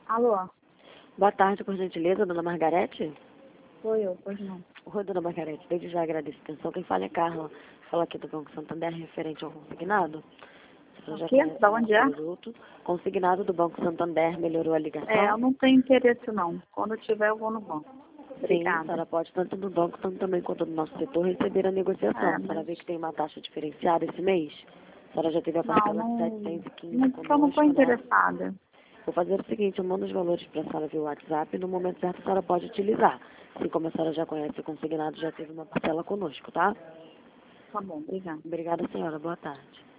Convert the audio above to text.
Alô? Boa tarde, por gentileza, dona Margarete? Sou eu, pois não. Oi, dona Margarete, desde já agradeço a atenção. Quem fala é Carla. Fala aqui do Banco Santander, referente ao consignado. A senhora O já quê? conhece Da o nosso onde é? produto. Consignado do Banco Santander, melhorou a ligação? Eu não tenho interesse não. Quando tiver eu vou no banco. Sim, a Obrigada. senhora pode, tanto no banco, tanto também quanto no nosso setor, receber a negociação. A senhora Mas vê que tem uma taxa diferenciada esse mês? A senhora já teve a não, parcela de não, 715 não, porque eu não estou conosco, né? interessada. Vou fazer o seguinte, eu mando os valores para a senhora via WhatsApp e no momento certo a senhora pode utilizar. Assim como a senhora já conhece o consignado, já teve uma parcela conosco, tá? Tá bom, obrigada. Obrigada, senhora. Boa tarde.